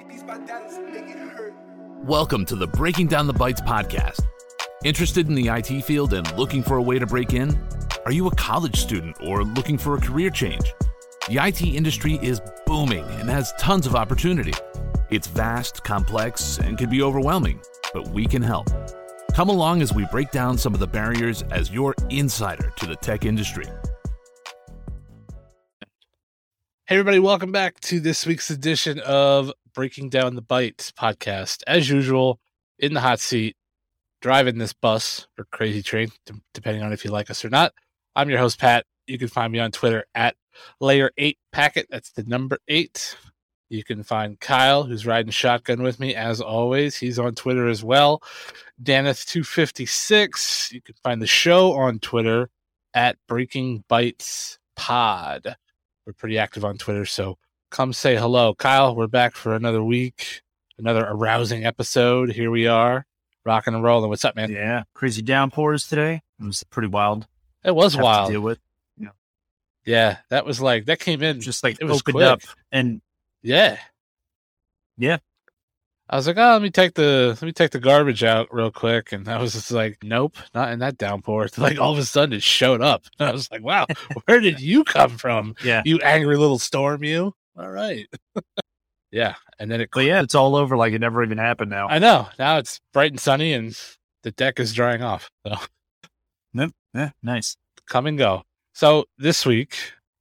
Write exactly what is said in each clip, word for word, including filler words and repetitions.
Welcome to the Breaking Down the Bytes podcast. Interested in the I T field and looking for a way to break in? Are you a college student or looking for a career change? The I T industry is booming and has tons of opportunity. It's vast, complex, and can be overwhelming, but we can help. Come along as we break down some of the barriers as your insider to the tech industry. Hey everybody, welcome back to this week's edition of Breaking Down the Bytes podcast. As usual, in the hot seat, driving this bus or crazy train, d- depending on if you like us or not. I'm your host, Pat. You can find me on Twitter at Layer eight Packet. That's the number eight. You can find Kyle, who's riding shotgun with me, as always. He's on Twitter as well. Daneth two fifty-six. You can find the show on Twitter at Breaking Bytes Pod. We're pretty active on Twitter, so come say hello. Kyle, we're back for another week, another arousing episode. Here we are, rocking and rolling. What's up, man? Yeah, crazy downpours today. It was pretty wild. It was Have wild. to deal with. Yeah. yeah, that was like, that came in. Just like it was opened quick. up. And yeah. Yeah. I was like, oh, let me take the let me take the garbage out real quick. And I was just like, nope, not in that downpour. Like all of a sudden it showed up. And I was like, wow, where did you come from? Yeah. You angry little storm, you? All right. yeah. And then it But yeah, it's all over like it never even happened now. I know. Now it's bright and sunny and the deck is drying off. So Yep. Yeah, nice. come and go. So this week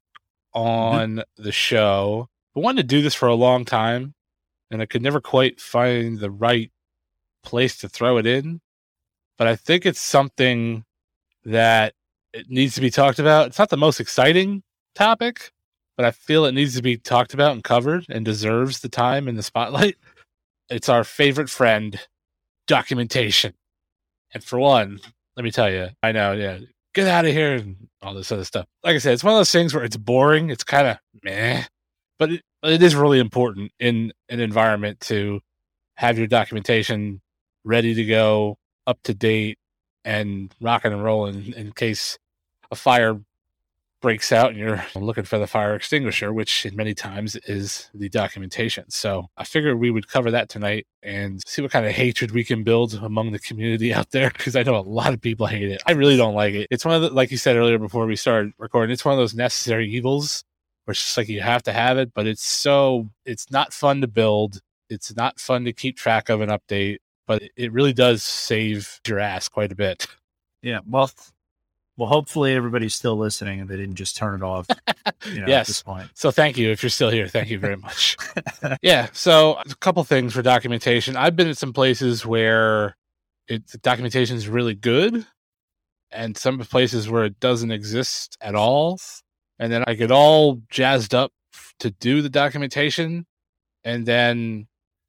on mm-hmm. the show, I wanted to do this for a long time, and I could never quite find the right place to throw it in. But I think it's something that it needs to be talked about. It's not the most exciting topic, but I feel it needs to be talked about and covered and deserves the time in the spotlight. It's our favorite friend, documentation. And for one, let me tell you, I know, yeah, get out of here and all this other stuff. Like I said, it's one of those things where it's boring. It's kind of meh, but it, it is really important in an environment to have your documentation ready to go, up to date, and rocking and rolling in case a fire breaks out and you're looking for the fire extinguisher, which in many times is the documentation. So I figured we would cover that tonight and see what kind of hatred we can build among the community out there, because I know a lot of people hate it. I really don't like it. It's one of the, like you said earlier before we started recording, it's one of those necessary evils where it's just like you have to have it, but it's so, it's not fun to build. It's not fun to keep track of and update, but it really does save your ass quite a bit. Yeah. Well, well, hopefully everybody's still listening and they didn't just turn it off. You know, yes. At this point. So thank you. If you're still here, thank you very much. yeah. So a couple things for documentation. I've been at some places where it, the documentation is really good, and some places where it doesn't exist at all. And then I get all jazzed up to do the documentation, and then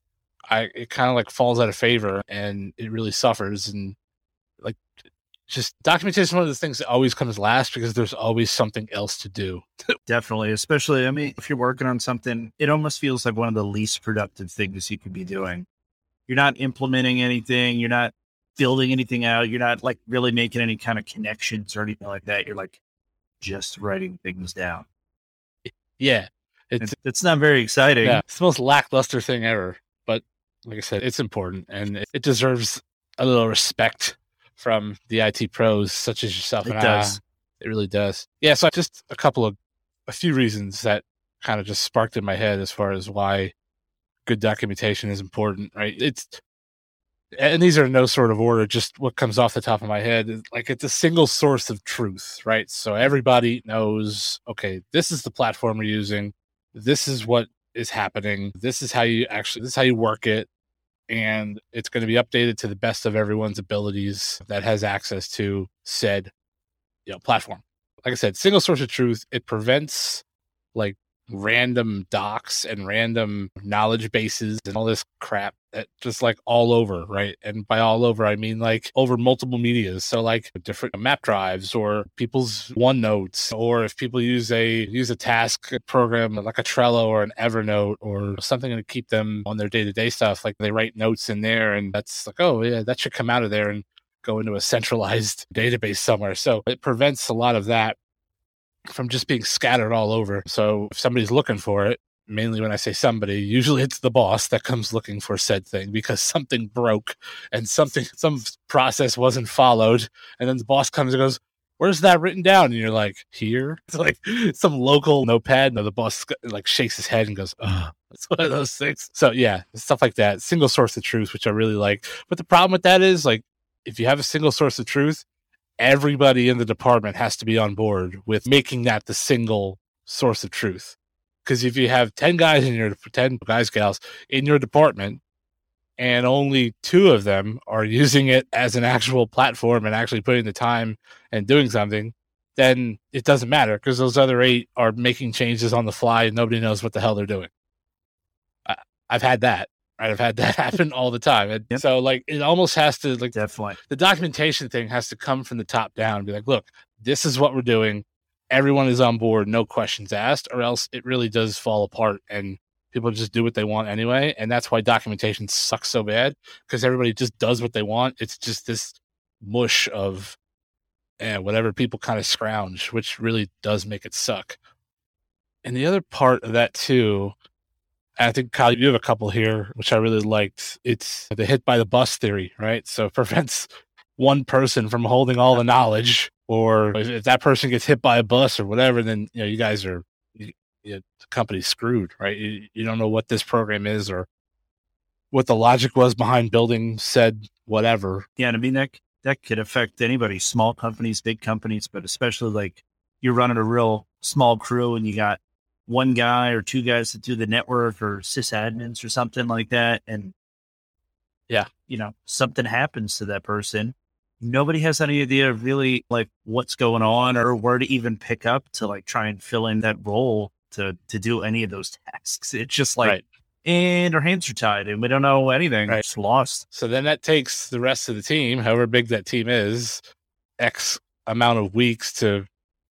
I it kind of like falls out of favor and it really suffers. And like, just documentation is one of the things that always comes last because there's always something else to do. Definitely. Especially, I mean, if you're working on something, it almost feels like one of the least productive things you could be doing. You're not implementing anything. You're not building anything out. You're not like really making any kind of connections or anything like that. You're like just writing things down. Yeah. It's, it's, it's not very exciting. Yeah, it's the most lackluster thing ever. But like I said, it's important and it deserves a little respect from the I T pros such as yourself. It and does. I. It really does. Yeah. So just a couple of, a few reasons that kind of just sparked in my head as far as why good documentation is important, right? It's, and these are in no sort of order, just what comes off the top of my head. Like, it's a single source of truth, right? So everybody knows, okay, this is the platform we're using. This is what is happening. This is how you actually, this is how you work it. And it's going to be updated to the best of everyone's abilities that has access to said, you know, platform. Like I said, single source of truth. It prevents like random docs and random knowledge bases and all this crap that just like all over, right? And by all over, I mean like over multiple medias. So like different map drives or people's OneNotes, or if people use a use a task program like a Trello or an Evernote or something to keep them on their day-to-day stuff, like they write notes in there, and that's like, oh yeah, that should come out of there and go into a centralized database somewhere. So it prevents a lot of that from just being scattered all over. So if somebody's looking for it, mainly when I say somebody, usually it's the boss that comes looking for said thing because something broke and something, some process wasn't followed. And then the boss comes and goes, where's that written down? And you're like, here? It's like some local notepad. No, the boss like shakes his head and goes, oh, it's one of those things. So yeah, stuff like that. Single source of truth, which I really like. But the problem with that is like, if you have a single source of truth, everybody in the department has to be on board with making that the single source of truth. Because if you have ten guys in your, ten guys, gals in your department, and only two of them are using it as an actual platform and actually putting the time and doing something, then it doesn't matter because those other eight are making changes on the fly and nobody knows what the hell they're doing. I, I've had that. Right, I've had that happen all the time. And yep. So like it almost has to like definitely the documentation thing has to come from the top down and be like, look, this is what we're doing. Everyone is on board, no questions asked, or else it really does fall apart and people just do what they want anyway. And that's why documentation sucks so bad because everybody just does what they want. It's just this mush of eh, whatever people kind of scrounge, which really does make it suck. And the other part of that too, I think, Kyle, you have a couple here, which I really liked. It's the hit by the bus theory, right? So it prevents one person from holding all the knowledge, or if, if that person gets hit by a bus or whatever, then you know you guys are, you, you, the company's screwed, right? You, you don't know what this program is or what the logic was behind building said whatever. Yeah, and I mean, that, that could affect anybody, small companies, big companies, but especially like you're running a real small crew and you got one guy or two guys that do the network or sysadmins or something like that. And yeah, you know, something happens to that person. Nobody has any idea of really like what's going on or where to even pick up to like try and fill in that role to, to do any of those tasks. It's just like, right. And our hands are tied and we don't know anything. Right. It's lost. So then that takes the rest of the team, however big that team is, X amount of weeks to,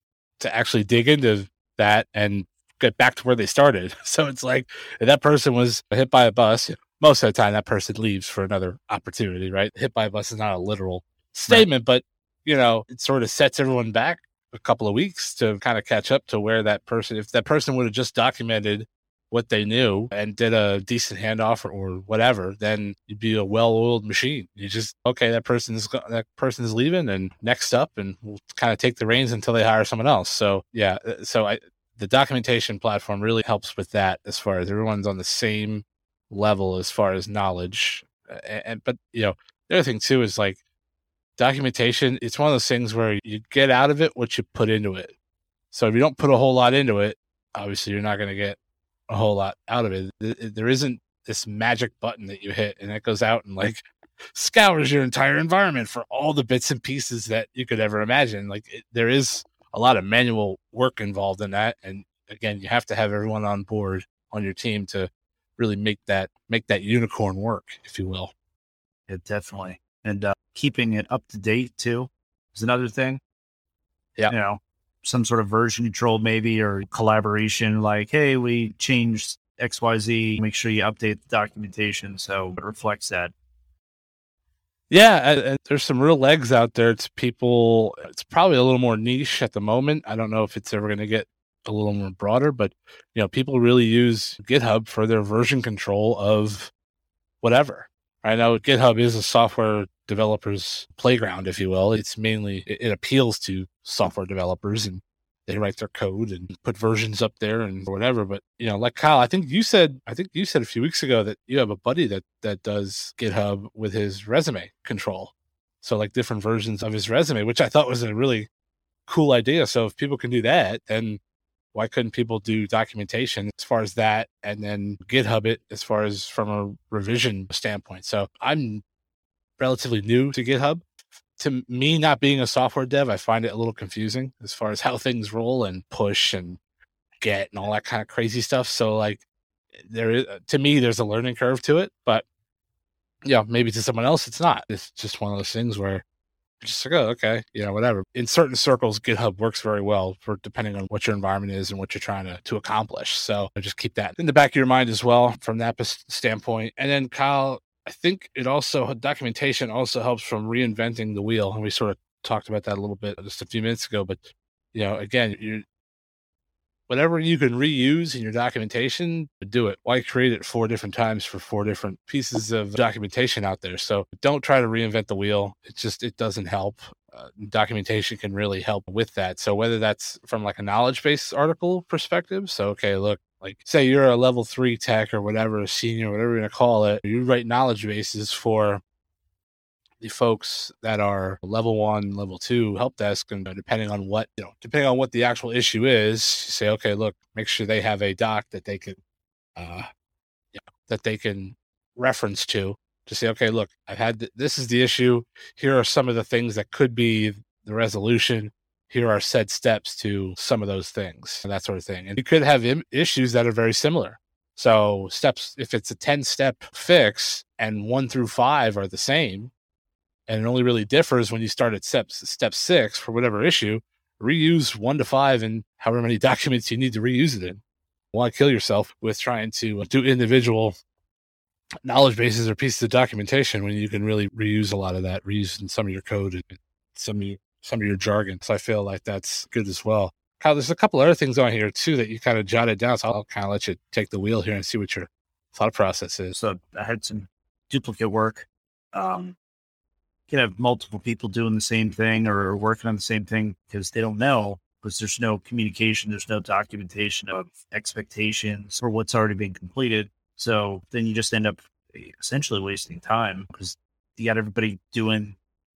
to actually dig into that and get back to where they started. So it's like if that person was hit by a bus, most of the time that person leaves for another opportunity, right? Hit by a bus is not a literal statement, right. But you know, it sort of sets everyone back a couple of weeks to kind of catch up to where that person, if that person would have just documented what they knew and did a decent handoff or, or whatever, then you'd be a well-oiled machine. You just, okay, that person's that person is leaving and next up, and we'll kind of take the reins until they hire someone else. So yeah, so I, the documentation platform really helps with that as far as everyone's on the same level as far as knowledge. And, and but you know, the other thing too is like documentation, it's one of those things where you get out of it what you put into it. So if you don't put a whole lot into it, obviously you're not going to get a whole lot out of it. There isn't this magic button that you hit and it goes out and like scours your entire environment for all the bits and pieces that you could ever imagine. Like it, there is a lot of manual work involved in that. And again, you have to have everyone on board on your team to really make that, make that unicorn work, if you will. Yeah, definitely. And uh, keeping it up to date too is another thing. Yeah. You know, some sort of version control maybe, or collaboration, like, hey, we changed X Y Z, make sure you update the documentation so it reflects that. Yeah, and, and there's some real legs out there to people. It's probably a little more niche at the moment. I don't know if it's ever going to get a little more broader, but you know, people really use GitHub for their version control of whatever. I know GitHub is a software developer's playground, if you will. It's mainly, it, it appeals to software developers and they write their code and put versions up there and whatever. But, you know, like Kyle, I think you said, I think you said a few weeks ago that you have a buddy that, that does GitHub with his resume control. So like different versions of his resume, which I thought was a really cool idea. So if people can do that, then why couldn't people do documentation as far as that and then GitHub it as far as from a revision standpoint? So I'm relatively new to GitHub. To me, not being a software dev, I find it a little confusing as far as how things roll and push and get and all that kind of crazy stuff. So like there is, to me, there's a learning curve to it, but yeah, maybe to someone else, it's not. It's just one of those things where just like, oh, okay, you know, whatever. In certain circles, GitHub works very well for depending on what your environment is and what you're trying to, to accomplish. So just keep that in the back of your mind as well from that standpoint. And then Kyle, I think it also, documentation also helps from reinventing the wheel. And we sort of talked about that a little bit just a few minutes ago, but you know, again, you whatever you can reuse in your documentation, do it. Why create it four different times for four different pieces of documentation out there? So don't try to reinvent the wheel. It just, it doesn't help. Uh, documentation can really help with that. So whether that's from like a knowledge-based article perspective, so, okay, look, like say you're a level three tech or whatever, a senior, whatever you're going to call it, you write knowledge bases for the folks that are level one, level two help desk, and depending on what, you know, depending on what the actual issue is, you say, okay, look, make sure they have a doc that they can, uh, you know, that they can reference to, to say, okay, look, I've had, th- this is the issue. Here are some of the things that could be the resolution. Here are said steps to some of those things and that sort of thing. And you could have Im- issues that are very similar. So steps, if it's a ten step fix and one through five are the same, and it only really differs when you start at step, step six for whatever issue, reuse one to five and however many documents you need to reuse it in. Why kill yourself with trying to do individual knowledge bases or pieces of documentation when you can really reuse a lot of that, reuse in some of your code and some of your, some of your jargon. So I feel like that's good as well. Kyle, there's a couple other things on here too that you kind of jotted down. So I'll kind of let you take the wheel here and see what your thought process is. So I had some duplicate work. Um, you can have multiple people doing the same thing or working on the same thing because they don't know, because there's no communication, there's no documentation of expectations for what's already been completed. So then you just end up essentially wasting time because you got everybody doing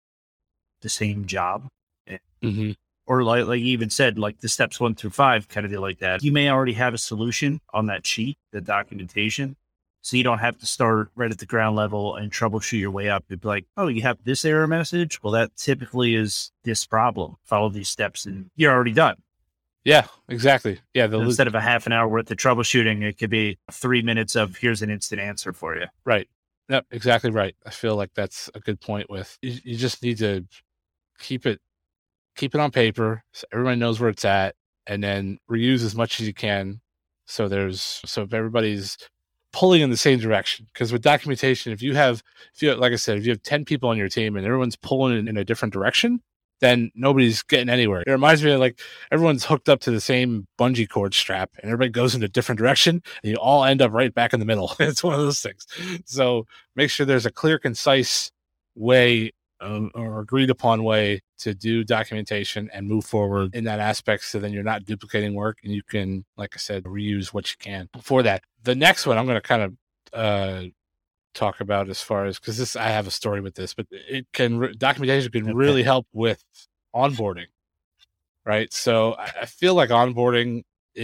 the same job. Mm-hmm. Or like, like you even said, like the steps one through five kind of deal like that. You may already have a solution on that sheet, the documentation. So you don't have to start right at the ground level and troubleshoot your way up. It'd be like, oh, you have this error message? Well, that typically is this problem. Follow these steps and you're already done. Yeah, exactly. Yeah. The Instead of a half an hour worth of troubleshooting, it could be three minutes of here's an instant answer for you. Right. Yep, exactly right. I feel like that's a good point with, you, you just need to keep it, keep it on paper so everybody knows where it's at, and then reuse as much as you can. So there's, so if everybody's pulling in the same direction, because with documentation, if you have, if you, like I said, if you have ten people on your team and everyone's pulling in, in a different direction, then nobody's getting anywhere. It reminds me of like everyone's hooked up to the same bungee cord strap and everybody goes in a different direction and you all end up right back in the middle. It's one of those things. So make sure there's a clear, concise way um, or agreed upon way to do documentation and move forward in that aspect. So then you're not duplicating work and you can, like I said, reuse what you can for that. The next one I'm going to kind of, uh, talk about as far as, because this, I have a story with this, but it can, documentation can okay. really help with onboarding, right? So I, I feel like onboarding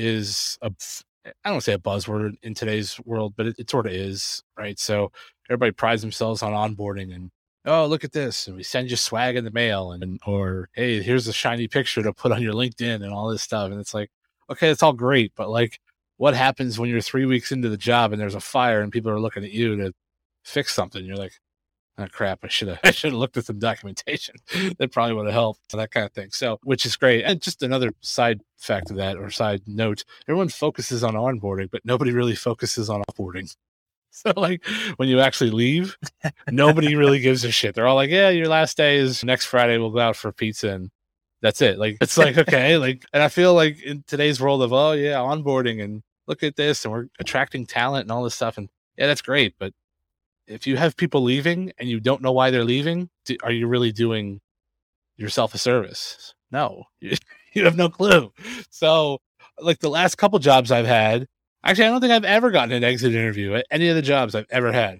is a, I don't say a buzzword in today's world, but it, it sort of is, right? So everybody prides themselves on onboarding and, oh, look at this, and we send you swag in the mail, and or hey, here's a shiny picture to put on your LinkedIn and all this stuff. And it's like, okay, it's all great, but like, what happens when you're three weeks into the job and there's a fire and people are looking at you to fix something? You're like, oh crap, I should have I should have looked at some documentation. That probably would have helped, that kind of thing. So, which is great. And just another side fact of that, or side note, everyone focuses on onboarding, but nobody really focuses on offboarding. So like when you actually leave, nobody really gives a shit. They're all like, yeah, your last day is next Friday, we'll go out for pizza, and that's it. Like, it's like, okay, like, and I feel like in today's world of, oh yeah, onboarding and look at this, and we're attracting talent and all this stuff, and yeah, that's great, but if you have people leaving and you don't know why they're leaving, do, are you really doing yourself a service? No, you, you have no clue. So like the last couple jobs I've had, actually, I don't think I've ever gotten an exit interview at any of the jobs I've ever had.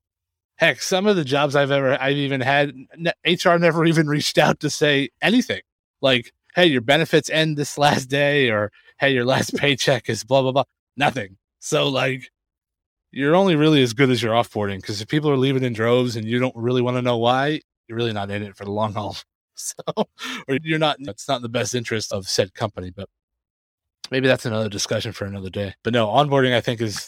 Heck, some of the jobs I've ever, I've even had, H R never even reached out to say anything like, hey, your benefits end this last day, or hey, your last paycheck is blah, blah, blah. Nothing. So like, you're only really as good as your offboarding, because if people are leaving in droves and you don't really want to know why, you're really not in it for the long haul. So, or you're not, it's not in the best interest of said company, but maybe that's another discussion for another day. But no, onboarding, I think is,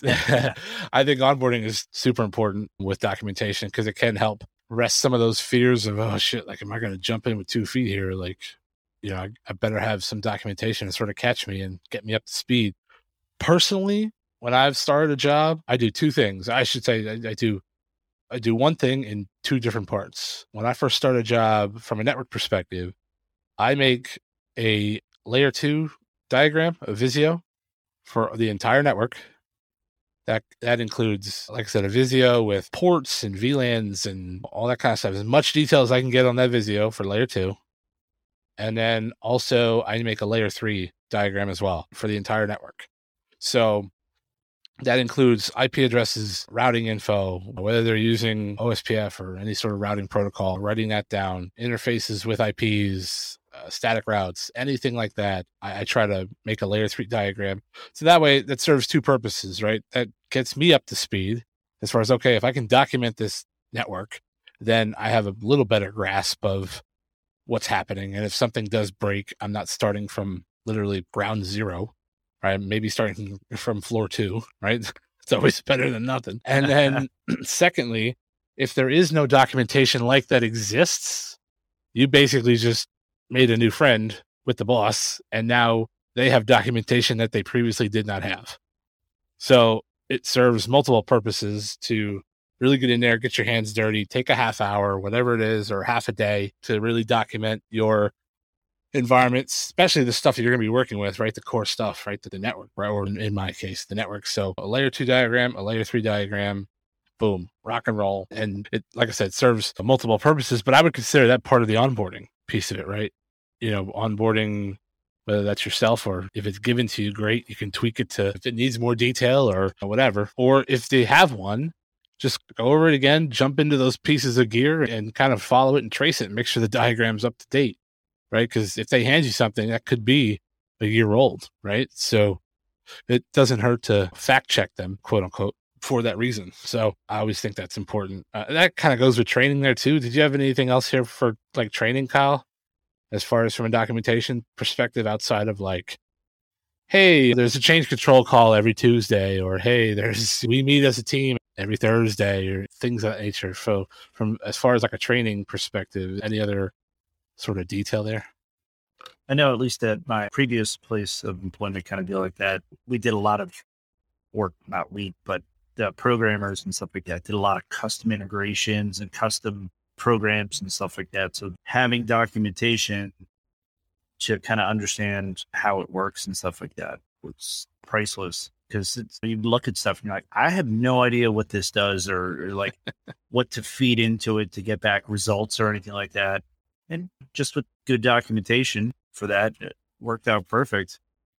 I think onboarding is super important with documentation, because it can help rest some of those fears of, oh shit, like, am I going to jump in with two feet here? Like, you know, I, I better have some documentation to sort of catch me and get me up to speed. Personally, when I've started a job, I do two things. I should say I, I do I do one thing in two different parts. When I first start a job from a network perspective, I make a layer two diagram of Visio for the entire network. That that includes, like I said, a Visio with ports and V LANs and all that kind of stuff. As much detail as I can get on that Visio for layer two. And then also I make a layer three diagram as well for the entire network. So that includes I P addresses, routing info, whether they're using O S P F or any sort of routing protocol, writing that down, interfaces with I Ps, uh, static routes, anything like that. I, I try to make a layer three diagram. So that way that serves two purposes, right? That gets me up to speed as far as, okay, if I can document this network, then I have a little better grasp of what's happening. And if something does break, I'm not starting from literally ground zero. Right, maybe starting from floor two, right? It's always better than nothing. And then secondly, if there is no documentation like that exists, you basically just made a new friend with the boss, and now they have documentation that they previously did not have. So it serves multiple purposes to really get in there, get your hands dirty, take a half hour, whatever it is, or half a day to really document your environments, especially the stuff that you're going to be working with, right? The core stuff, right? To the network, right? Or in, in my case, the network. So a layer two diagram, a layer three diagram, boom, rock and roll. And it, like I said, serves multiple purposes, but I would consider that part of the onboarding piece of it, right? You know, onboarding, whether that's yourself or if it's given to you, great. You can tweak it to if it needs more detail or whatever. Or if they have one, just go over it again, jump into those pieces of gear and kind of follow it and trace it and make sure the diagram's up to date. Right? Because if they hand you something, that could be a year old, right? So it doesn't hurt to fact check them, quote unquote, for that reason. So I always think that's important. Uh, that kind of goes with training there too. Did you have anything else here for like training, Kyle, as far as from a documentation perspective outside of like, hey, there's a change control call every Tuesday, or hey, there's we meet as a team every Thursday, or things of that nature. So from as far as like a training perspective, any other sort of detail there? I know at least at my previous place of employment kind of deal like that, we did a lot of work, not we, but the programmers and stuff like that did a lot of custom integrations and custom programs and stuff like that. So having documentation to kind of understand how it works and stuff like that was priceless, because you look at stuff and you're like, I have no idea what this does or, or like what to feed into it to get back results or anything like that. And just with good documentation for that, it worked out perfect.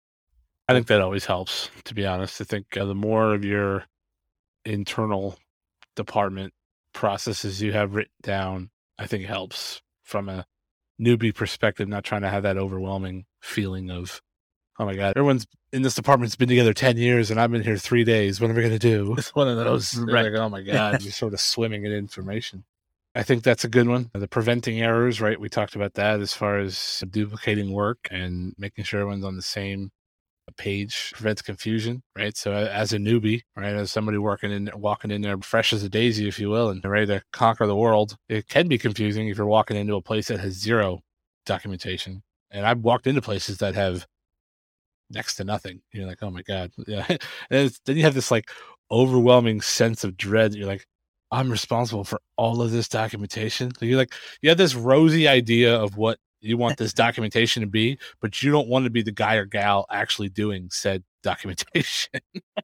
I think that always helps, to be honest. I think uh, the more of your internal department processes you have written down, I think helps from a newbie perspective, not trying to have that overwhelming feeling of, oh my God, everyone's in this department's been together ten years and I've been here three days. What am I going to do? It's one of those, right. Like, oh my God, you're sort of swimming in information. I think that's a good one. The preventing errors, right? We talked about that as far as duplicating work and making sure everyone's on the same page prevents confusion, right? So as a newbie, right, as somebody working in, walking in there fresh as a daisy, if you will, and ready to conquer the world, it can be confusing if you're walking into a place that has zero documentation. And I've walked into places that have next to nothing. You're like, oh my God. Yeah. And then you have this like overwhelming sense of dread. You're like, I'm responsible for all of this documentation. So you're like, you have this rosy idea of what you want this documentation to be, but you don't want to be the guy or gal actually doing said documentation.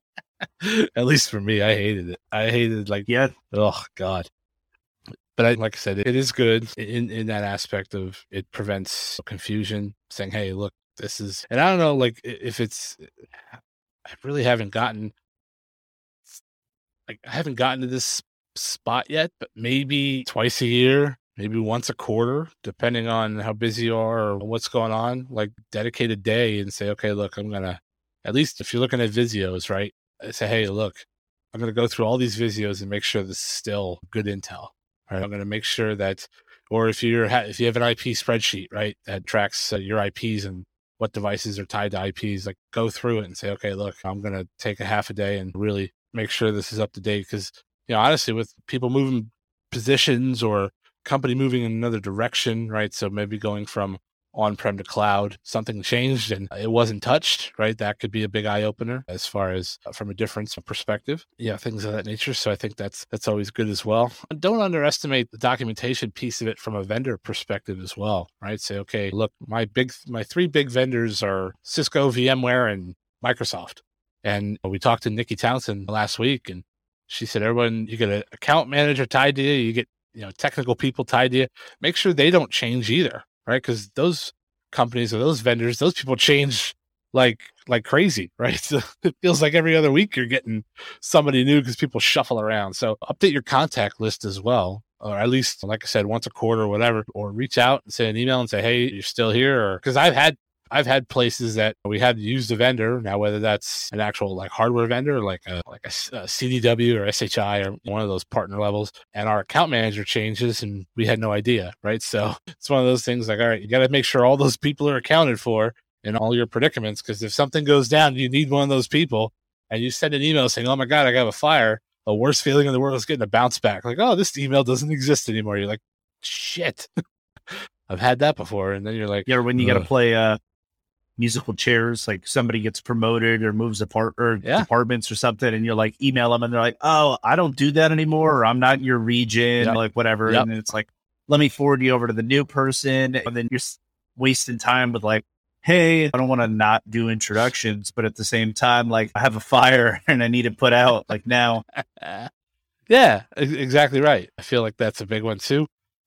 At least for me, I hated it. I hated like, yeah, oh God. But I, like I said, it is good in, in that aspect of it prevents confusion, saying, hey, look, this is, and I don't know, like if it's, I really haven't gotten, like I haven't gotten to this spot yet, but maybe twice a year, maybe once a quarter, depending on how busy you are or what's going on, like dedicate a day and say, okay, look, I'm going to, at least if you're looking at Visios, right? Say, hey, look, I'm going to go through all these Visios and make sure this is still good intel. Right? I'm going to make sure that, or if you're, if you have an I P spreadsheet, right, that tracks uh, your I Ps and what devices are tied to I Ps, like go through it and say, okay, look, I'm going to take a half a day and really make sure this is up to date. Because, you know, honestly, with people moving positions or company moving in another direction, right? So maybe going from on-prem to cloud, something changed and it wasn't touched, right? That could be a big eye opener as far as uh, from a different perspective. Yeah, things of that nature. So I think that's that's always good as well. And don't underestimate the documentation piece of it from a vendor perspective as well, right? Say, okay, look, my big, my three big vendors are Cisco, VMware, and Microsoft. And we talked to Nikki Townsend last week, and she said, everyone, you get an account manager tied to you, you get, you know, technical people tied to you. Make sure they don't change either, right? Because those companies or those vendors, those people change like like crazy, right? So it feels like every other week you're getting somebody new because people shuffle around. So update your contact list as well, or at least, like I said, once a quarter or whatever, or reach out and send an email and say, hey, you're still here. Or because I've had I've had places that we had used a vendor. Now, whether that's an actual like hardware vendor, like a like a, a C D W or S H I or one of those partner levels, and our account manager changes and we had no idea, right? So it's one of those things like, all right, you got to make sure all those people are accounted for in all your predicaments, because if something goes down, you need one of those people, and you send an email saying, oh my God, I got a fire. The worst feeling in the world is getting a bounce back. Like, oh, this email doesn't exist anymore. You're like, shit. I've had that before. And then you're like, yeah, when you got to play uh, musical chairs, like somebody gets promoted or moves apart or yeah. departments or something, and you're like, email them, and they're like, oh, I don't do that anymore, or I'm not in your region, yep. like whatever. Yep. And then it's like, let me forward you over to the new person. And then you're wasting time with like, hey, I don't want to not do introductions, but at the same time, like, I have a fire and I need it put out like now. Yeah, exactly right. I feel like that's a big one too.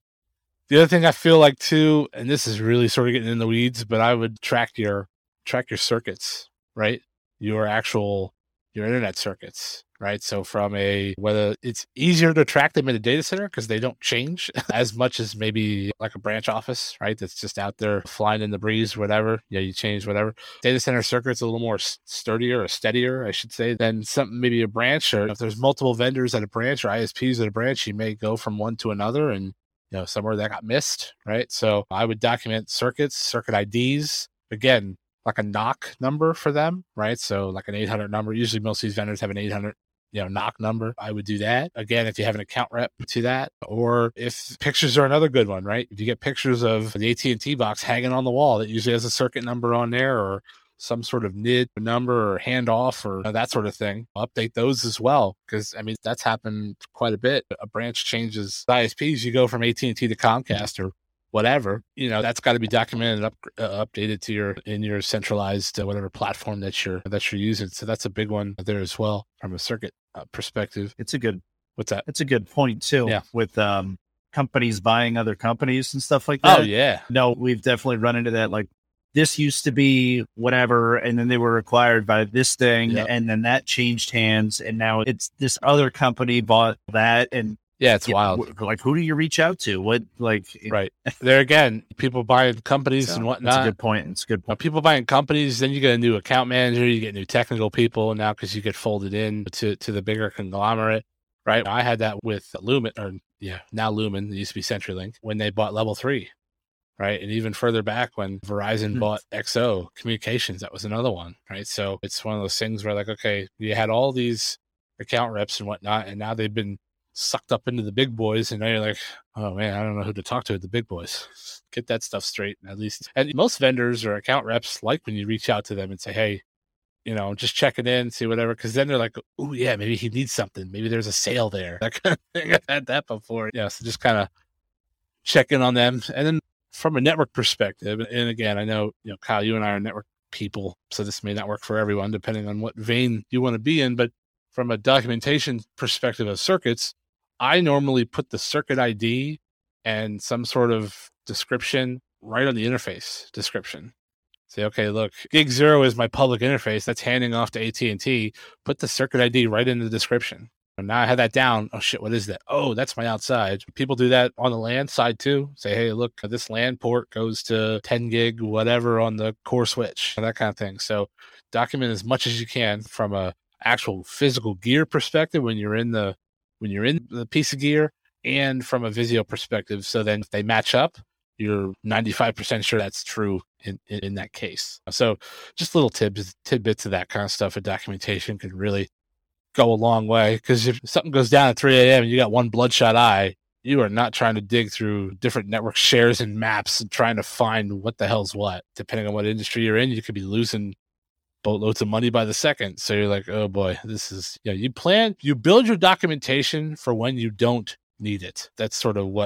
The other thing I feel like too, and this is really sort of getting in the weeds, but I would track your track your circuits, right? Your actual your internet circuits, right? So from a whether it's easier to track them in a data center because they don't change as much as maybe like a branch office, right? That's just out there flying in the breeze, whatever. Yeah, you change whatever. Data center circuits a little more sturdier or steadier, I should say, than something maybe a branch. Or if there's multiple vendors at a branch or I S Ps at a branch, you may go from one to another and you know, somewhere that got missed, right? So I would document circuits, circuit I Ds. Again, like a N O C number for them, right? So like an eight hundred number. Usually most of these vendors have an eight hundred, you know, N O C number. I would do that. Again, if you have an account rep to that, or if pictures are another good one, right? If you get pictures of the A T and T box hanging on the wall that usually has a circuit number on there, or some sort of N I D number or handoff or you know, that sort of thing, update those as well. Because, I mean, that's happened quite a bit. A branch changes I S Ps. You go from A T and T to Comcast or whatever, you know, that's got to be documented, up, uh, updated to your, in your centralized, uh, whatever platform that you're, that you're using. So that's a big one there as well from a circuit uh, perspective. It's a good, what's that? It's a good point too. Yeah. With, um, companies buying other companies and stuff like that. Oh yeah. No, we've definitely run into that. Like this used to be whatever, and then they were acquired by this thing, yep. and then that changed hands, and now it's this other company bought that, and yeah, it's wild. Know, like, who do you reach out to? What, like, right there again, people buying companies so, and whatnot. That's a good point. It's a good point. People buying companies, then you get a new account manager, you get new technical people now because you get folded in to, to the bigger conglomerate, right? I had that with Lumen, or yeah, now Lumen. It used to be CenturyLink when they bought Level Three, right? And even further back when Verizon mm-hmm. bought X O Communications, that was another one, right? So it's one of those things where like, okay, you had all these account reps and whatnot, and now they've been sucked up into the big boys, and now you're like, oh man, I don't know who to talk to at the big boys. Get that stuff straight, at least. And most vendors or account reps like when you reach out to them and say, hey, you know, just check it in, see whatever, because then they're like, oh yeah, maybe he needs something, maybe there's a sale there, that kind of thing. I've had that before. Yeah, so just kind of check in on them. And then from a network perspective, and again, I know, you know, Kyle, you and I are network people, so this may not work for everyone depending on what vein you want to be in, but from a documentation perspective of circuits, I normally put the circuit I D and some sort of description right on the interface description. Say, okay, look, gig zero is my public interface. That's handing off to A T and T. Put the circuit I D right in the description. And now I have that down. Oh shit, what is that? Oh, that's my outside. People do that on the LAN side too. Say, hey, look, this LAN port goes to ten gig, whatever on the core switch, that kind of thing. So document as much as you can from a actual physical gear perspective when you're in the when you're in the piece of gear, and from a Visio perspective. So then if they match up, you're ninety-five percent sure that's true in, in, in that case. So just little tips, tidbits of that kind of stuff and documentation can really go a long way. Because if something goes down at three a.m. and you got one bloodshot eye, you are not trying to dig through different network shares and maps and trying to find what the hell's what. Depending on what industry you're in, you could be losing boatloads of money by the second. So you're like, oh boy, this is, you know, you plan, you build your documentation for when you don't need it. That's sort of what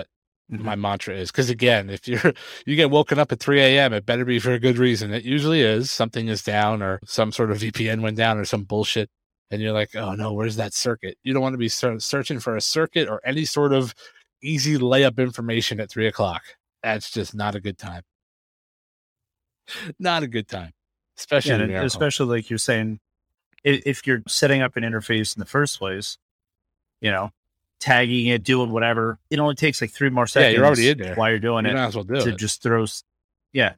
mm-hmm. my mantra is. Because again, if you're you get woken up at three a.m., it better be for a good reason. It usually is. Something is down, or some sort of V P N went down, or some bullshit. And you're like, oh no, where's that circuit? You don't want to be ser- searching for a circuit or any sort of easy layup information at three o'clock. That's just not a good time. Not a good time. Especially, yeah, and especially like you're saying, if you're setting up an interface in the first place, you know, tagging it, doing whatever, it only takes like three more seconds. Yeah, you're already in there while you're doing you it. Might as well do to it. just throw, yeah.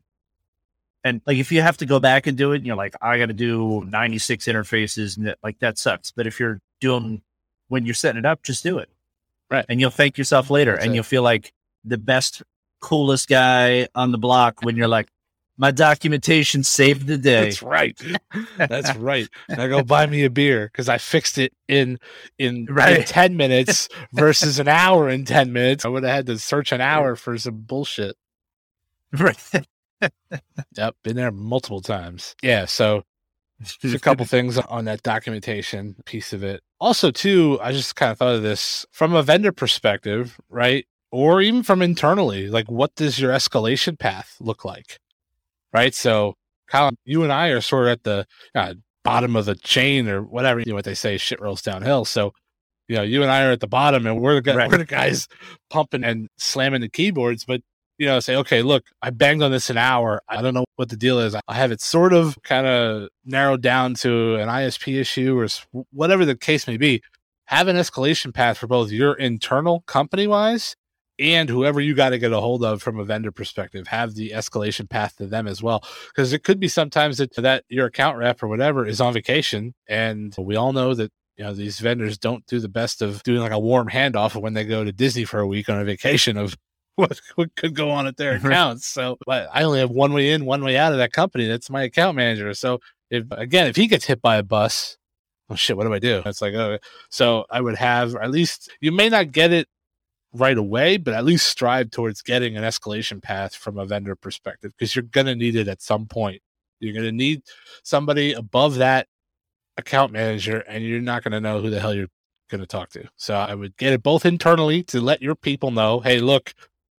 And like if you have to go back and do it, and you're like, I got to do ninety-six interfaces, and that, like that sucks. But if you're doing when you're setting it up, just do it, right? And you'll thank yourself later, That's and it. You'll feel like the best, coolest guy on the block when you're like, my documentation saved the day. That's right. That's right. Now go buy me a beer because I fixed it in in, right. in ten minutes versus an hour in ten minutes. I would have had to search an hour for some bullshit. Right. Yep, been there multiple times. Yeah, so there's a couple things on that documentation piece of it. Also, too, I just kind of thought of this from a vendor perspective, right? Or even from internally, like what does your escalation path look like? Right? So, Kyle, you and I are sort of at the uh, bottom of the chain or whatever, you know what they say, shit rolls downhill. So, you know, you and I are at the bottom and we're the, right. we're the guys pumping and slamming the keyboards, but you know, say, okay, look, I banged on this an hour. I don't know what the deal is. I have it sort of kind of narrowed down to an I S P issue or whatever the case may be. Have an escalation path for both your internal company-wise and whoever you got to get a hold of from a vendor perspective. Have the escalation path to them as well. Because it could be sometimes that, that your account rep or whatever is on vacation. And we all know that, you know, these vendors don't do the best of doing like a warm handoff of when they go to Disney for a week on a vacation of What, what could go on at their accounts. So but I only have one way in, one way out of that company. That's my account manager. So if, again, if he gets hit by a bus, oh shit, what do I do? It's like, oh, so I would have, or at least you may not get it right away, but at least strive towards getting an escalation path from a vendor perspective, because you're going to need it at some point. You're going to need somebody above that account manager, and you're not going to know who the hell you're going to talk to. So I would get it both internally to let your people know, hey, look,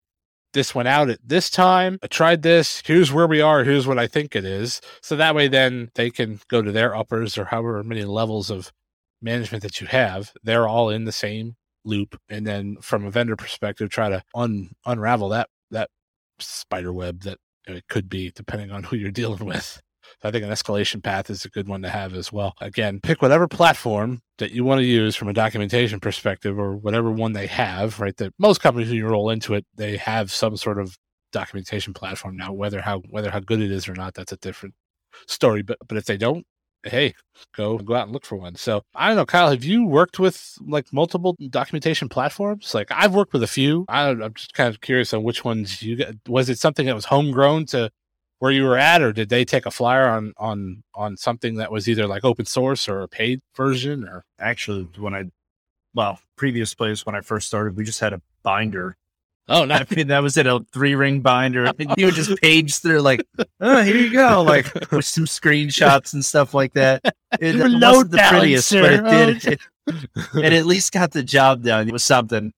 this went out at this time. I tried this. Here's where we are. Here's what I think it is. So that way, then they can go to their uppers or however many levels of management that you have. They're all in the same loop. And then from a vendor perspective, try to un- unravel that, that spider web that it could be depending on who you're dealing with. So I think an escalation path is a good one to have as well. Again, pick whatever platform that you want to use from a documentation perspective or whatever one they have, right? That most companies, when you roll into it, they have some sort of documentation platform now. Whether how whether how good it is or not, that's a different story. But but if they don't, hey, go go out and look for one. So I don't know, Kyle, have you worked with like multiple documentation platforms? Like I've worked with a few. I don't, I'm just kind of curious on which ones you got. Was it something that was homegrown to where you were at, or did they take a flyer on on on something that was either like open source or a paid version? Or actually, when I well previous place when I first started, we just had a binder. Oh, no. I mean, that was it, a three ring binder. And you would just page through like, oh, here you go, like with some screenshots and stuff like that. It, it wasn't the prettiest, sir. But it did. It, it at least got the job done. It was something.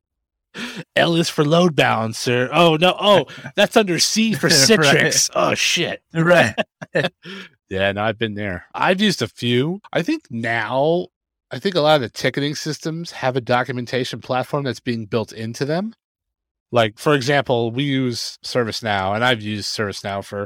L is for load balancer. Oh no! Oh, that's under C for Citrix. Right. Oh shit! Right. Yeah, no, I've been there. I've used a few. I think now, I think a lot of the ticketing systems have a documentation platform that's being built into them. Like, for example, we use ServiceNow, and I've used ServiceNow for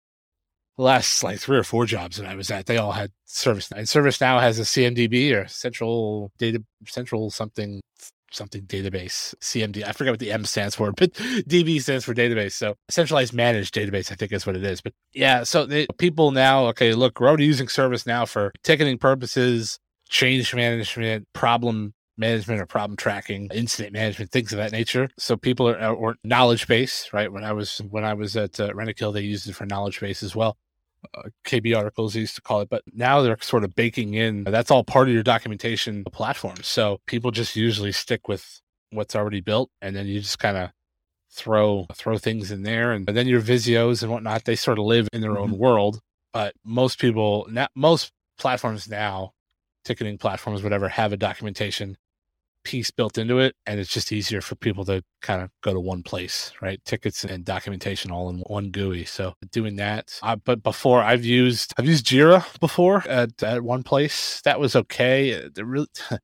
the last like three or four jobs that I was at. They all had ServiceNow, and ServiceNow has a C M D B or central data, central something. something database, C M D. I forget what the M stands for, but D B stands for database. So centralized managed database, I think is what it is. But yeah, so they, people now, okay, look, we're already using ServiceNow for ticketing purposes, change management, problem management or problem tracking, incident management, things of that nature. So people are, or knowledge base, right? When I was, when I was at uh, Rentokil, they used it for knowledge base as well. Uh, K B articles they used to call it, but now they're sort of baking in. That's all part of your documentation platform. So people just usually stick with what's already built, and then you just kind of throw throw things in there, and, and then your Visios and whatnot, they sort of live in their mm-hmm. own world. But most people, now, most platforms now, ticketing platforms, whatever, have a documentation piece built into it, and it's just easier for people to kind of go to one place, right? Tickets and documentation all in one G U I. So doing that. Uh, but before I've used I've used Jira before at, at one place. That was okay. It really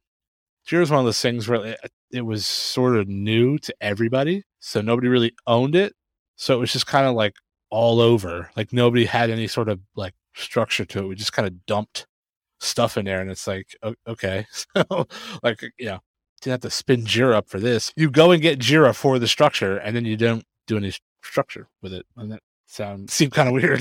Jira is one of those things where it, it was sort of new to everybody, so nobody really owned it. So it was just kind of like all over. Like nobody had any sort of like structure to it. We just kind of dumped stuff in there, and it's like, okay, so like, you know, didn't have to spin Jira up for this. You go and get Jira for the structure, and then you don't do any structure with it. And that sound seemed kind of weird.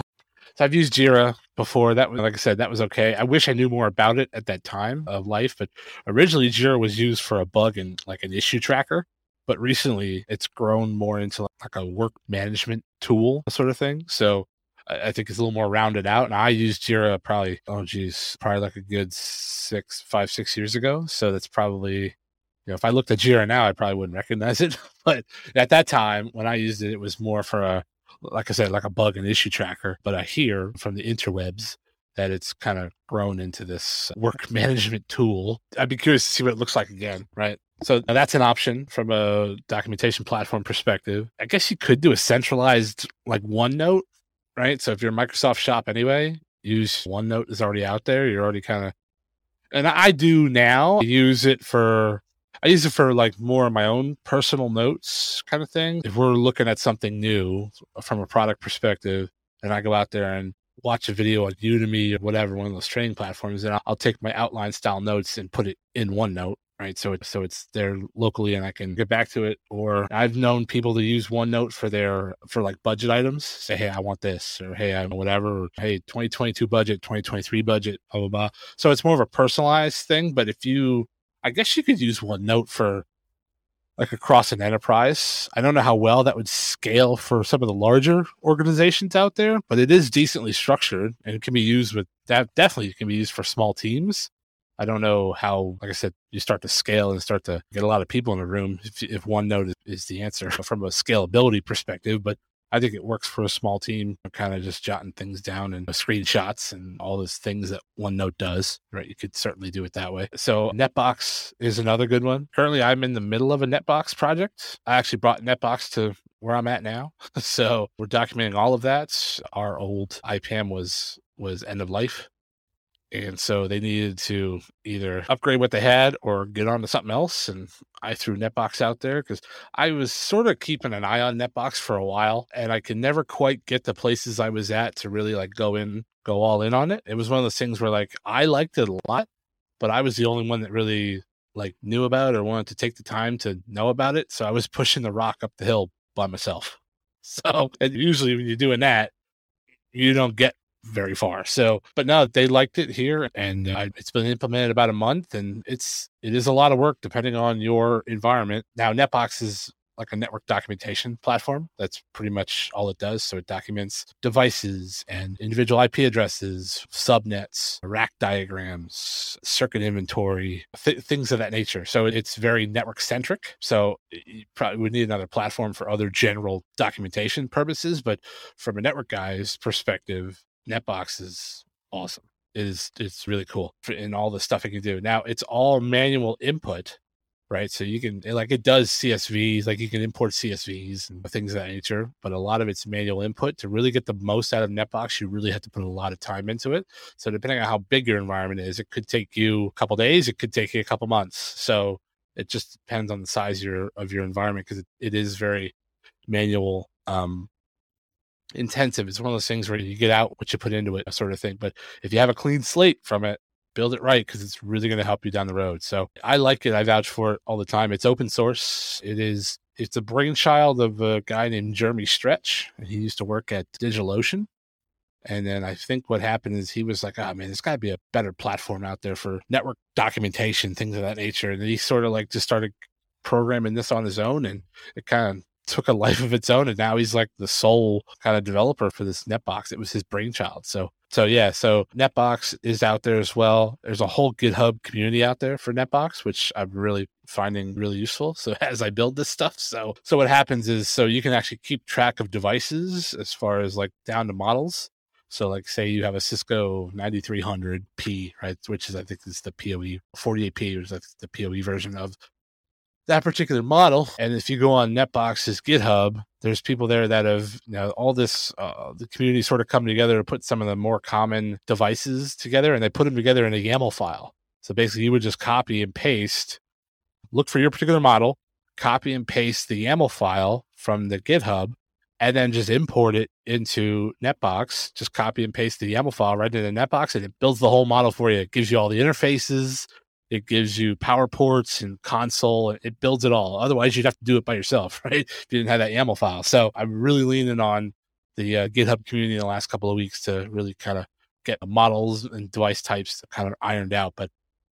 So I've used Jira before. That was, like I said, that was okay. I wish I knew more about it at that time of life, but originally Jira was used for a bug and like an issue tracker. But recently it's grown more into like a work management tool sort of thing. So I think it's a little more rounded out. And I used Jira probably, oh geez, probably like a good six, five, six years ago. So that's probably, you know, if I looked at Jira now, I probably wouldn't recognize it. But at that time, when I used it, it was more for a, like I said, like a bug and issue tracker. But I hear from the interwebs that it's kind of grown into this work management tool. I'd be curious to see what it looks like again, right? So that's an option from a documentation platform perspective. I guess you could do a centralized like OneNote, right? So if you're a Microsoft shop anyway, use OneNote is already out there. You're already kind of, and I do now use it for, I use it for like more of my own personal notes kind of thing. If we're looking at something new from a product perspective, and I go out there and watch a video on Udemy or whatever, one of those training platforms, and I'll, I'll take my outline style notes and put it in OneNote. Right. So it's, so it's there locally and I can get back to it. Or I've known people to use OneNote for their, for like budget items. Say, hey, I want this, or hey, I whatever, or hey, twenty twenty-two budget, twenty twenty-three budget, blah, blah, blah. So it's more of a personalized thing. But if you, I guess you could use OneNote for like across an enterprise. I don't know how well that would scale for some of the larger organizations out there, but it is decently structured and it can be used with that. Definitely can be used for small teams. I don't know how, like I said, you start to scale and start to get a lot of people in a room if, if OneNote is, is the answer from a scalability perspective. But I think it works for a small team, kind of just jotting things down and screenshots and all those things that OneNote does, right? You could certainly do it that way. So Netbox is another good one. Currently, I'm in the middle of a Netbox project. I actually brought Netbox to where I'm at now. So we're documenting all of that. Our old I P A M was was end of life. And so they needed to either upgrade what they had or get on to something else. And I threw Netbox out there because I was sort of keeping an eye on Netbox for a while. And I could never quite get the places I was at to really like go in, go all in on it. It was one of those things where like I liked it a lot, but I was the only one that really like knew about it or wanted to take the time to know about it. So I was pushing the rock up the hill by myself. So and usually when you're doing that, you don't get very far. So, but no, they liked it here, and uh, it's been implemented about a month, and it's it is a lot of work depending on your environment. Now, Netbox is like a network documentation platform. That's pretty much all it does. So it documents devices and individual I P addresses, subnets, rack diagrams, circuit inventory, th- things of that nature. So it's very network centric. So you probably would need another platform for other general documentation purposes. But from a network guy's perspective, Netbox is awesome. It is, it's really cool in all the stuff it can do. Now, it's all manual input, right? So you can, like, it does C S Vs, like you can import C S Vs and things of that nature, but a lot of it's manual input. To really get the most out of Netbox, you really have to put a lot of time into it. So depending on how big your environment is, it could take you a couple days, it could take you a couple months. So it just depends on the size of your, of your environment, because it, it is very manual um intensive. It's one of those things where you get out what you put into it, sort of thing. But if you have a clean slate from it, build it right, because it's really going to help you down the road. So I like it. I vouch for it all the time. It's open source. It is, it's a brainchild of a guy named Jeremy Stretch. He used to work at DigitalOcean. And then I think what happened is he was like, oh man, there's got to be a better platform out there for network documentation, things of that nature. And then he sort of like just started programming this on his own, and it kind of took a life of its own, and now he's like the sole kind of developer for this Netbox. It was his brainchild. So, so yeah, so Netbox is out there as well. There's a whole GitHub community out there for Netbox, which I'm really finding really useful. So as I build this stuff, so, so what happens is, so you can actually keep track of devices as far as like down to models. So like say you have a Cisco ninety-three hundred P, right, which is I think is the P O E forty-eight P, which is the P O E version of that particular model. And if you go on NetBox's GitHub, there's people there that have, you know, all this, uh, the community sort of come together to put some of the more common devices together, and they put them together in a YAML file. So basically you would just copy and paste, look for your particular model, copy and paste the YAML file from the GitHub, and then just import it into NetBox. Just copy and paste the YAML file right into NetBox, and it builds the whole model for you. It gives you all the interfaces. It gives you power ports and console. It builds it all. Otherwise, you'd have to do it by yourself, right? If you didn't have that YAML file. So I'm really leaning on the uh, GitHub community in the last couple of weeks to really kind of get models and device types kind of ironed out. But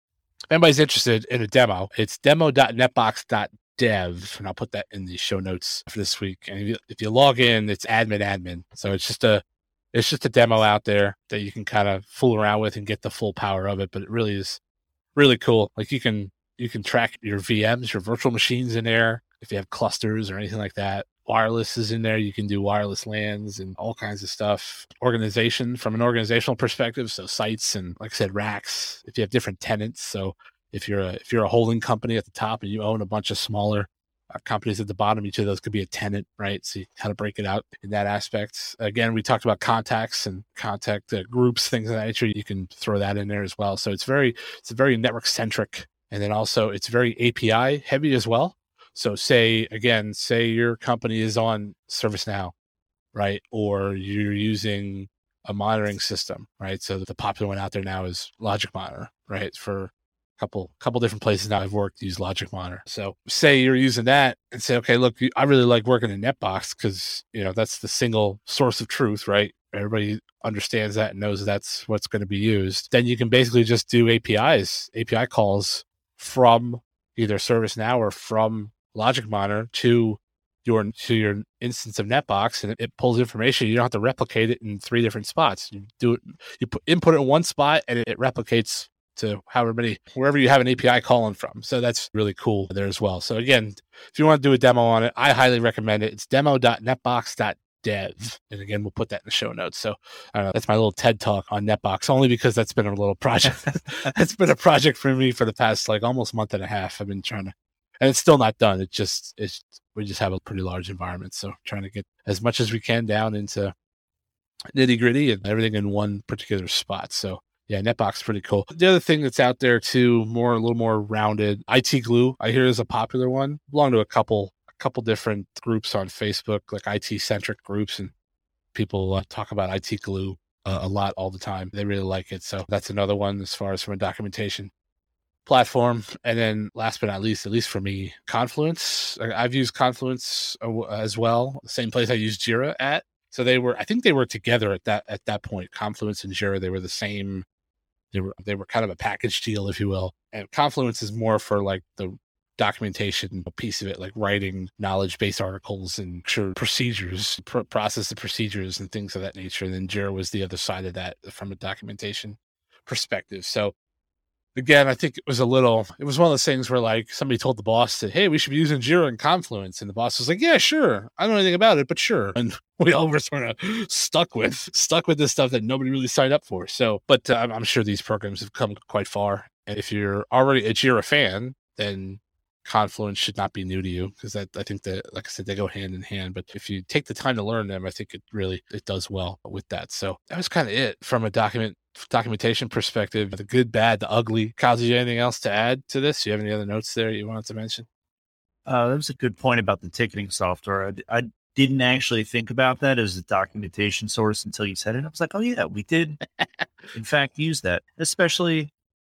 if anybody's interested in a demo, it's demo dot netbox dot dev, and I'll put that in the show notes for this week. And if you, if you log in, it's admin admin. So it's just a it's just a demo out there that you can kind of fool around with and get the full power of it. But it really is really cool. Like you can you can track your V Ms, your virtual machines in there. If you have clusters or anything like that, wireless is in there. You can do wireless LANs and all kinds of stuff. Organization from an organizational perspective, so sites and, like I said, racks. If you have different tenants, so if you're a if you're a holding company at the top and you own a bunch of smaller uh, companies at the bottom, each of those could be a tenant, right? So you kind of break it out in that aspect. Again, we talked about contacts and contact uh, groups, things of that nature. You can throw that in there as well. So it's very it's very network centric, and then also it's very A P I heavy as well. So say again, say your company is on ServiceNow, right? Or you're using a monitoring system, right? So the popular one out there now is Logic Monitor, right? For couple couple different places now I've worked to use Logic Monitor. So say you're using that and say, okay, look, I really like working in NetBox because, you know, that's the single source of truth, right? Everybody understands that and knows that's what's going to be used. Then you can basically just do A P Is, A P I calls from either ServiceNow or from Logic Monitor to your to your instance of NetBox, and it, it pulls information. You don't have to replicate it in three different spots. You do it, you put input it in one spot, and it, it replicates to however many, wherever you have an A P I calling from. So that's really cool there as well. So again, if you want to do a demo on it, I highly recommend it. It's demo dot netbox dot dev. And again, we'll put that in the show notes. So I don't know, that's my little TED talk on NetBox, only because that's been a little project. That's been a project for me for the past like almost month and a half. I've been trying to, and it's still not done. It just, it's, we just have a pretty large environment. So trying to get as much as we can down into nitty gritty and everything in one particular spot. So yeah, NetBox is pretty cool. The other thing that's out there too, more a little more rounded, I T Glue, I hear is a popular one. Belong to a couple a couple different groups on Facebook, like I T centric groups, and people uh, talk about I T Glue uh, a lot all the time. They really like it. So that's another one as far as from a documentation platform. And then last but not least, at least for me, Confluence. I've used Confluence as well. The same place I used Jira at. So they were, I think they were together at that at that point. Confluence and Jira, they were the same. They were they were kind of a package deal, if you will. And Confluence is more for like the documentation piece of it, like writing knowledge-based articles and sure procedures, pr- process of procedures and things of that nature. And then Jira was the other side of that from a documentation perspective. So again, I think it was a little, it was one of those things where like somebody told the boss that, hey, we should be using Jira and Confluence. And the boss was like, yeah, sure. I don't know anything about it, but sure. And we all were sort of stuck with, stuck with this stuff that nobody really signed up for. So, but uh, I'm sure these programs have come quite far. And if you're already a Jira fan, then Confluence should not be new to you, because I, I think that, like I said, they go hand in hand. But if you take the time to learn them, I think it really, it does well with that. So that was kind of it from a document documentation perspective, the good, bad, the ugly. Kyle, did you have anything else to add to this? Do you have any other notes there you wanted to mention? Uh, that was a good point about the ticketing software. I, I didn't actually think about that as a documentation source until you said it. I was like, oh yeah, we did in fact use that. Especially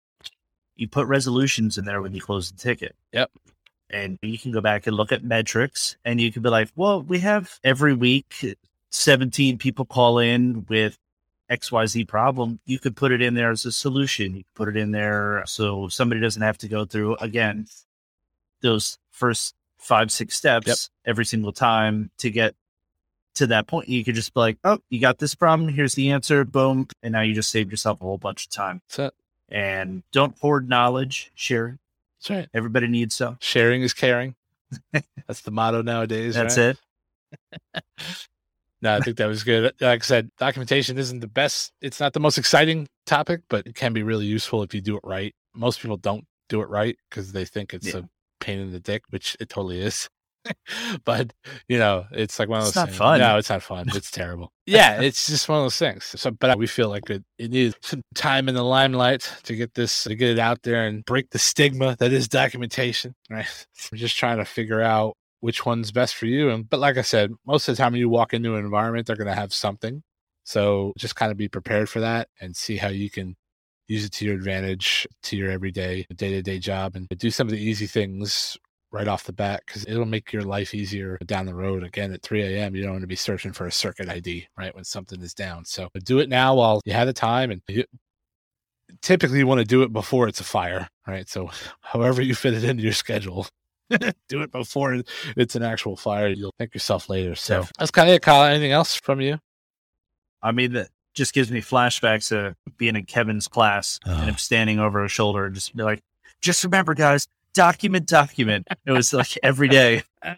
you put resolutions in there when you close the ticket. Yep. And you can go back and look at metrics, and you can be like, well, we have every week seventeen people call in with X Y Z problem. You could put it in there as a solution. You could put it in there so somebody doesn't have to go through, again, those first five, six steps yep. every single time to get to that point. You could just be like, oh, you got this problem. Here's the answer. Boom. And now you just saved yourself a whole bunch of time. That's it. And don't hoard knowledge. Share it. That's right. Everybody needs some. Sharing is caring. That's the motto nowadays. That's right? it. No, I think that was good. Like I said, documentation isn't the best. It's not the most exciting topic, but it can be really useful if you do it right. Most people don't do it right because they think it's yeah. a pain in the dick, which it totally is. But, you know, it's like one of those it's not things. fun. No, it's not fun. It's terrible. Yeah, it's just one of those things. So, but we feel like it, it needs some time in the limelight to get this, to get it out there and break the stigma that is documentation, right? We're just trying to figure out which one's best for you. And but like I said, most of the time when you walk into an environment, they're going to have something. So just kind of be prepared for that and see how you can use it to your advantage, to your everyday, day-to-day job, and do some of the easy things right off the bat, because it'll make your life easier down the road. Again, at three a.m., you don't want to be searching for a circuit I D, right, when something is down. So do it now while you have the time, and you typically you want to do it before it's a fire, right? So however you fit it into your schedule, do it before it's an actual fire. You'll thank yourself later. So yeah. That's kind of it, Kyle. Anything else from you? I mean, that just gives me flashbacks of being in Kevin's class oh. and him standing over his shoulder and just be like, just remember, guys, document, document. It was like every day.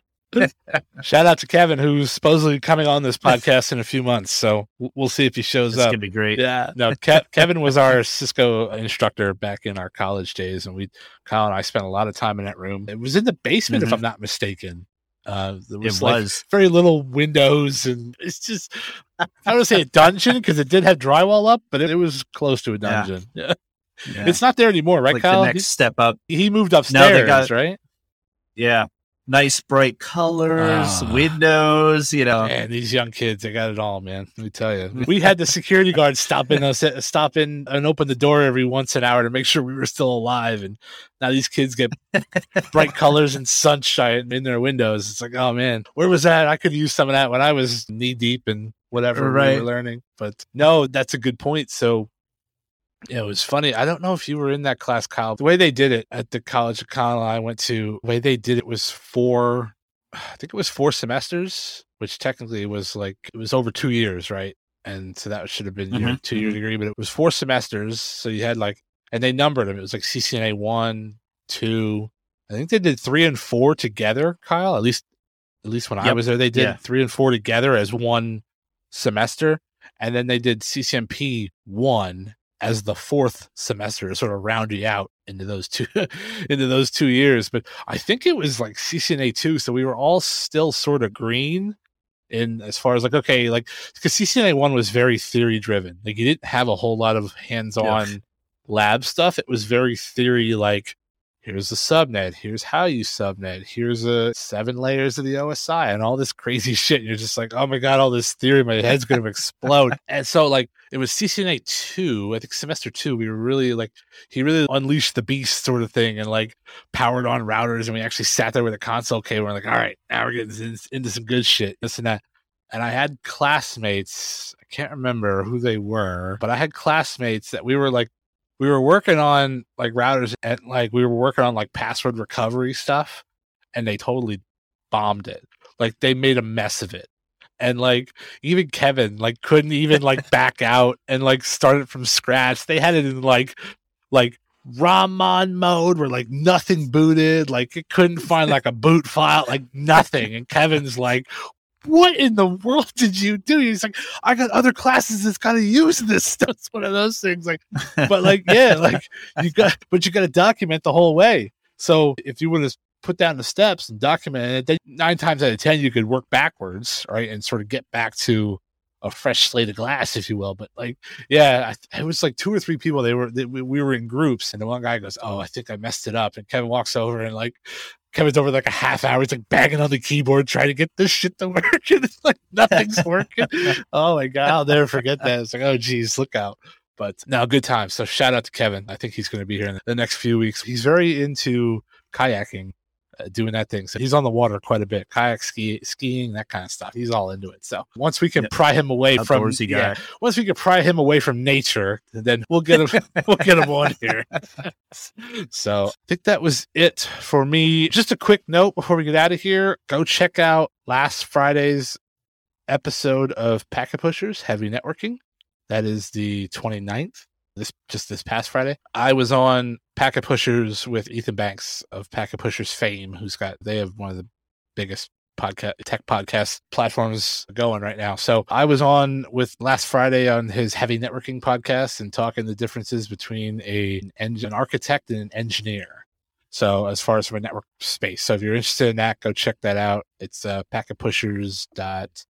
Shout out to Kevin, who's supposedly coming on this podcast in a few months. So we'll see if he shows That's up. It's going to be great. Yeah. No, Ke- Kevin was our Cisco instructor back in our college days. And we, Kyle and I spent a lot of time in that room. It was in the basement, mm-hmm. if I'm not mistaken. Uh, there was, it like was very little windows, and it's just, I don't want to say a dungeon because it did have drywall up, but it, it was close to a dungeon. Yeah. Yeah. It's not there anymore, right, like Kyle? The next he, step up. He moved upstairs, no, they got, right? Yeah. Nice bright colors, uh, windows, you know. Man, these young kids, they got it all, man. Let me tell you. We had the security guards stop in, stop in and open the door every once an hour to make sure we were still alive. And now these kids get bright colors and sunshine in their windows. It's like, oh, man, where was that? I could use some of that when I was knee deep in whatever right. we were learning. But no, that's a good point. So, yeah, it was funny. I don't know if you were in that class, Kyle. The way they did it at the college of Connell I went to, the way they did it was four, I think it was four semesters, which technically was like, it was over two years, right? And so that should have been mm-hmm. your two-year degree, but it was four semesters. So you had like, and they numbered them. It was like C C N A one, two. I think they did three and four together, Kyle. At least, at least when yep. I was there, they did yeah. three and four together as one semester. And then they did C C M P one as the fourth semester to sort of round you out into those two into those two years. But I think it was like C C N A two, so we were all still sort of green in as far as like, okay, like, because C C N A one was very theory driven. Like, you didn't have a whole lot of hands-on yeah. lab stuff. It was very theory, like, here's the subnet, here's how you subnet, here's a seven layers of the O S I and all this crazy shit. You're just like, oh my God, all this theory, my head's going to explode. And so like, it was C C N A two, I think semester two, we were really like, he really unleashed the beast sort of thing and like powered on routers. And we actually sat there with a console cable and we're like, all right, now we're getting into some good shit, this and that. And I had classmates, I can't remember who they were, but I had classmates that we were like, we were working on like routers and like we were working on like password recovery stuff, and they totally bombed it. Like, they made a mess of it. And like even Kevin like couldn't even like back out and like start it from scratch. They had it in like like Raman mode where like nothing booted, like it couldn't find like a boot file, like nothing. And Kevin's like, what in the world did you do? He's like, I got other classes that's got to use this stuff. It's one of those things. Like, but like, yeah, like you got, but you got to document the whole way. So if you would have put down the steps and document it, then nine times out of ten, you could work backwards, right? And sort of get back to a fresh slate of glass, if you will. But like, yeah, I, it was like two or three people. They were, they, we, we were in groups, and the one guy goes, oh, I think I messed it up. And Kevin walks over and like, Kevin's over like a half hour. He's like banging on the keyboard, trying to get this shit to work. And it's like nothing's working. Oh my God, I'll never forget that. It's like, oh geez, look out. But no, good time. So shout out to Kevin. I think he's going to be here in the next few weeks. He's very into kayaking, uh, doing that thing. So he's on the water quite a bit, kayak ski, skiing, that kind of stuff. He's all into it. So once we can yeah. pry him away from, yeah, once we can pry him away from nature, then we'll get him, we'll get him on here. So I think that was it for me. Just a quick note before we get out of here. Go check out last Friday's episode of Packet Pushers Heavy Networking. That is the twenty-ninth. This just this past Friday, I was on Packet Pushers with Ethan Banks of Packet Pushers fame, who's got, they have one of the biggest podcast tech podcast platforms going right now. So I was on with last Friday on his Heavy Networking podcast and talking the differences between a, an, an architect and an engineer. So as far as from a network space. So if you're interested in that, go check that out. It's uh, packet pushers dot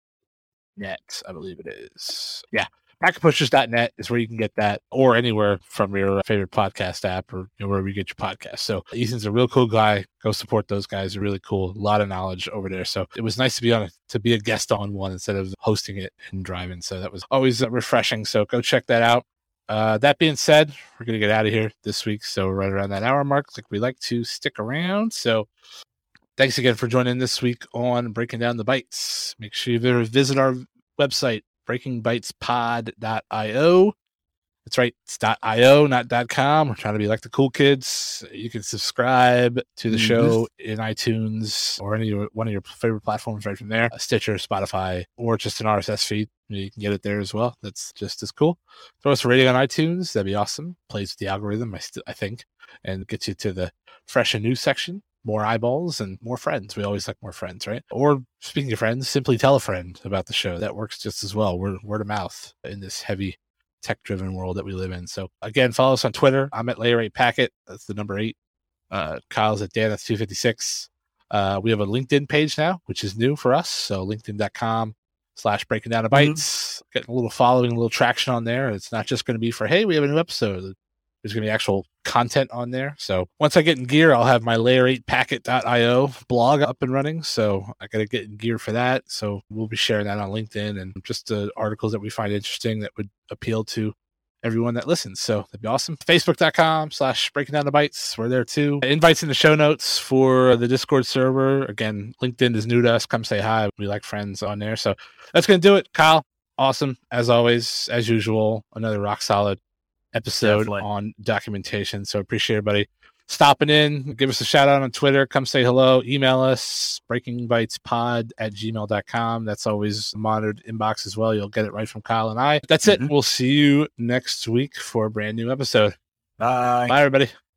net, I believe it is. Yeah. packet pushers dot net is where you can get that, or anywhere from your favorite podcast app or you know, wherever you get your podcast. So Ethan's a real cool guy. Go support those guys. They're really cool. A lot of knowledge over there. So it was nice to be on a, to be a guest on one instead of hosting it and driving. So that was always refreshing. So go check that out. Uh, that being said, we're going to get out of here this week. So right around that hour mark, like we like to stick around. So thanks again for joining this week on Breaking Down the Bytes. Make sure you visit our website, breaking bytes pod dot io. That's right, it's .io, not .com. We're trying to be like the cool kids. You can subscribe to the mm-hmm. show in iTunes or any one of your favorite platforms right from there, Stitcher, Spotify, or just an R S S feed. You can get it there as well. That's just as cool. Throw us a rating on iTunes. That'd be awesome. Plays with the algorithm, I, st- I think, and gets you to the fresh and new section. More eyeballs and more friends. We always like more friends, right? Or speaking of friends, simply tell a friend about the show. That works just as well. Word, word of mouth in this heavy tech-driven world that we live in. So again, follow us on Twitter. I'm at Layer eight Packet. That's the number eight. Uh, Kyle's at Dan. That's two fifty-six. Uh, we have a LinkedIn page now, which is new for us. So linkedin.com slash breaking down the bytes. Mm-hmm. Getting a little following, a little traction on there. It's not just going to be for, hey, we have a new episode. There's going to be actual content on there. So once I get in gear, I'll have my layer eight packet dot io blog up and running. So I got to get in gear for that. So we'll be sharing that on LinkedIn and just the uh, articles that we find interesting that would appeal to everyone that listens. So that'd be awesome. Facebook.com slash breaking down the bytes. We're there too. Invites in the show notes for the Discord server. Again, LinkedIn is new to us. Come say hi. We like friends on there. So that's going to do it. Kyle, awesome. As always, as usual, another rock solid episode Definitely. on documentation. So appreciate everybody stopping in. Give us a shout out on Twitter. Come say hello. Email us, breakingbytespod at gmail dot com. That's always a monitored inbox as well. You'll get it right from Kyle and I. That's mm-hmm. it. We'll see you next week for a brand new episode. Bye. Bye, everybody.